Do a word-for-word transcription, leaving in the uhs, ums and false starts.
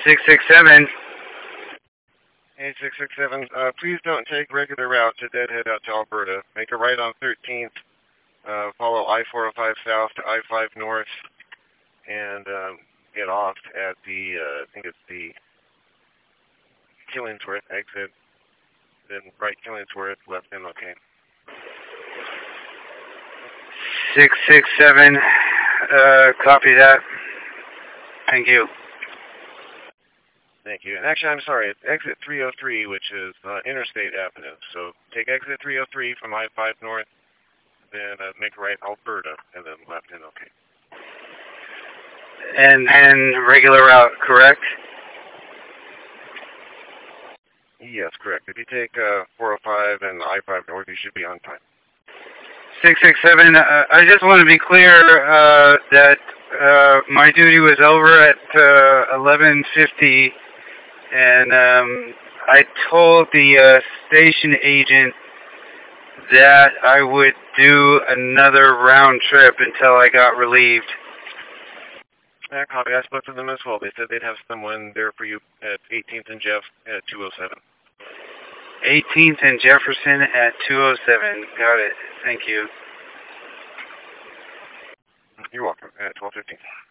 six six seven. Hey, six six seven, uh, please don't take regular route to Deadhead out to Alberta. Make a right on thirteenth, uh, follow I four oh five south to I five north, and um, get off at the, uh, I think it's the Killingsworth exit, then right Killingsworth, left M L K. six six seven, uh, copy that. Thank you. Thank you. And actually, I'm sorry, it's exit three oh three, which is uh, Interstate Avenue. So take exit three oh three from I five north, then uh, make right Alberta, and then left M L K. And, and regular route, correct? Yes, correct. If you take uh, four oh five and I five north, you should be on time. six six seven, uh, I just want to be clear uh, that uh, my duty was over at uh, eleven fifty, and um, I told the uh, station agent that I would do another round trip until I got relieved. Yeah, copy. I spoke to them as well. They said they'd have someone there for you at eighteenth and Jeff at two oh seven. eighteenth and Jefferson at two oh seven. Got it. Thank you. You're welcome. At twelve fifteen.